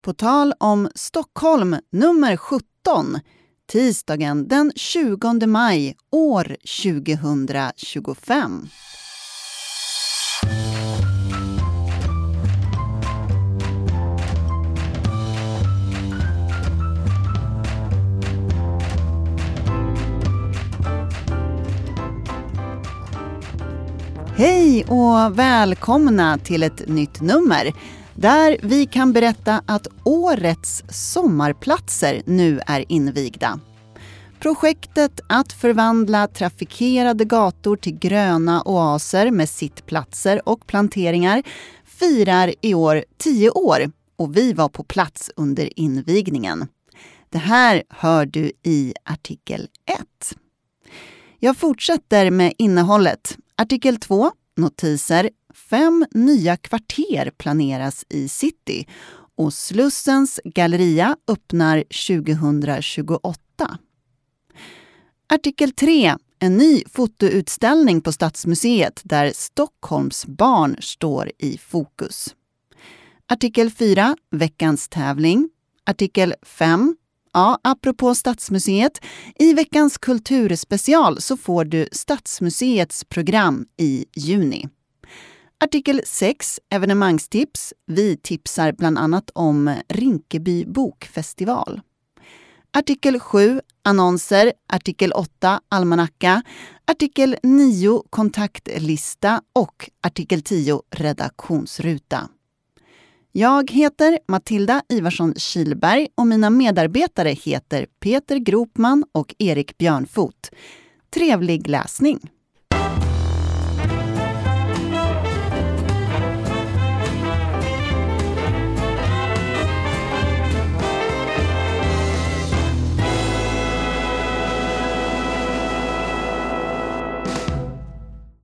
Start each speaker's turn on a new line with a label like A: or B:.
A: På tal om Stockholm nummer 17, tisdagen den 20 maj år 2025. Hej och välkomna till ett nytt nummer där vi kan berätta att årets sommarplatser nu är invigda. Projektet att förvandla trafikerade gator till gröna oaser med sittplatser och planteringar firar i år 10 år och vi var på plats under invigningen. Det här hör du i artikel 1. Jag fortsätter med innehållet. Artikel 2, notiser. 5 nya kvarter planeras i city och Slussens galleria öppnar 2028. Artikel 3, en ny fotoutställning på Stadsmuseet där Stockholms barn står i fokus. Artikel 4, veckans tävling. Artikel 5, apropå Stadsmuseet, i veckans kulturspecial så får du Stadsmuseets program i juni. Artikel 6, evenemangstips. Vi tipsar bland annat om Rinkeby bokfestival. Artikel 7, annonser. Artikel 8, almanacka. Artikel 9, kontaktlista. Och artikel 10, redaktionsruta. Jag heter Matilda Ivarsson Kilberg och mina medarbetare heter Peter Gropman och Erik Björnfot. Trevlig läsning!